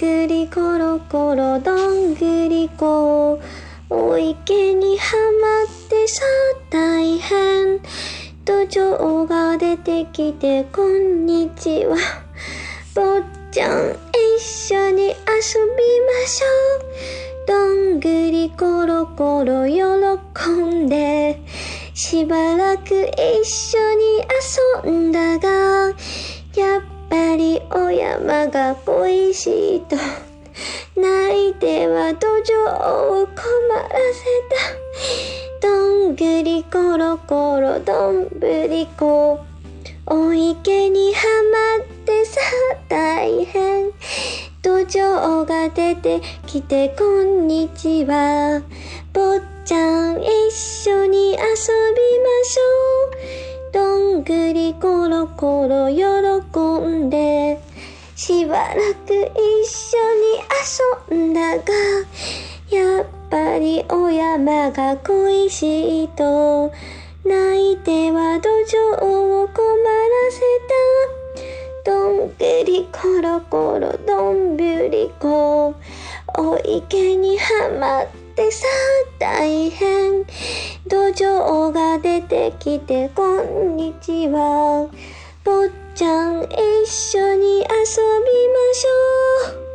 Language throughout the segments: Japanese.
ぐりころころどんぐりこ、お池にはまってさ大変、ドジョウが出てきてこんにちは、坊ちゃん一緒に遊びましょう、どんぐりころころ喜んで、しばらく一緒に遊んだが、やっぱりお山が恋しいと泣いては土壌を困らせた、どんぐりころころどんぶりこ、お池にはまってさ大変、土壌が出てきてこんにちは、坊ちゃん一緒に遊びましょう、どんぐりころころ喜んで、しばらく一緒に遊んだが、やっぱりお山が恋しいと泣いては土壌を困らせた、どんぐりころころどんぶりこ、お池にはまってさ大変、土壌が出てきてこんにちは、坊ちゃん一緒に遊びましょう。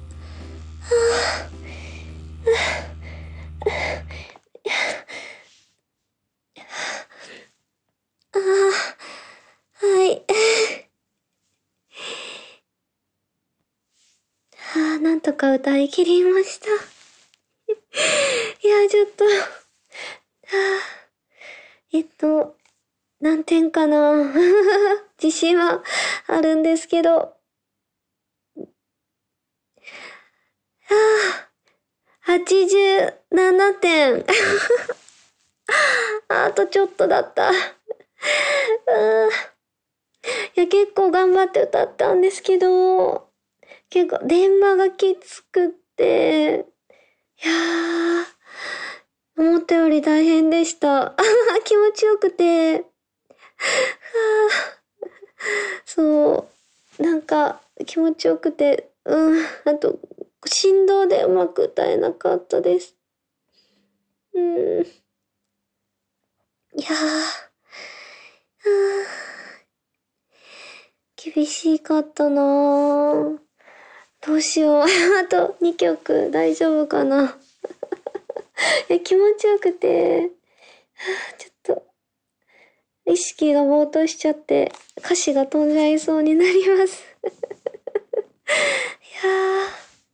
はい。なんとか歌い切りました。いや、ちょっと、何点かな自信はあるんですけど。87点。あとちょっとだった。いや、結構頑張って歌ったんですけど、結構電話がきつくって、いやー、思ったより大変でした。気持ちよくて、そう、なんか気持ちよくて、あと、振動でうまく歌えなかったです。いや厳しかったなぁ。どうしよう。あと2曲大丈夫かな。気持ちよくて、ちょっと意識がぼーっとしちゃって歌詞が飛んじゃいそうになります。いや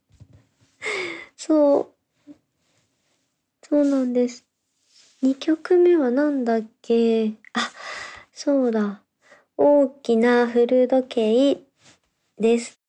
そうなんです。2曲目はなんだっけ。そうだ。大きな古時計です。